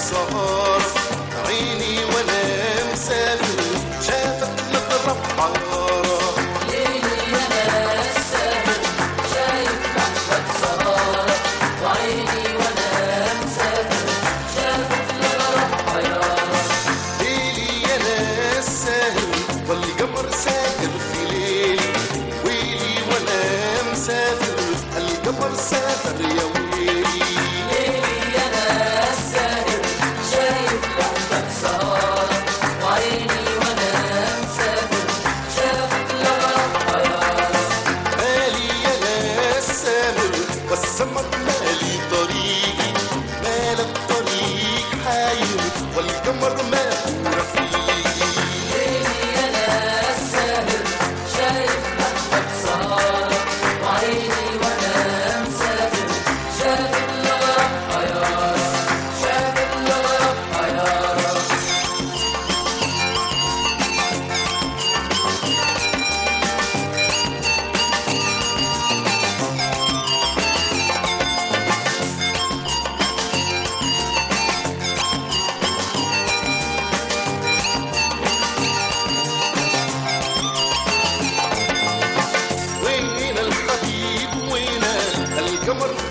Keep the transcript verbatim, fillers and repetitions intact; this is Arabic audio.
سهارة عيني وانا مسافر شافت مطرب حارة. ليلي انا مسافر شايف لحظة سهارة وعيني وانا مسافر شافت مطرب حارة. ليلي انا الساهر والقمر ساهر في ليلي ويلي وانا مسافر القمر سافر يا ويلي. ليلي انا الساهر شايف لحظة سهارة وعيني وانا مسافر شافت مطرب حارة. مالي انا السامر والسمر مالي طريقي مال الطريق حاير والقمر ما هو رفيقي. ليلي انا الساهر شايف لحظة سهارة وعيني وانا مسافر شافت مطرب حارة شافت مطرب حارة. وين الحبيب وين القمر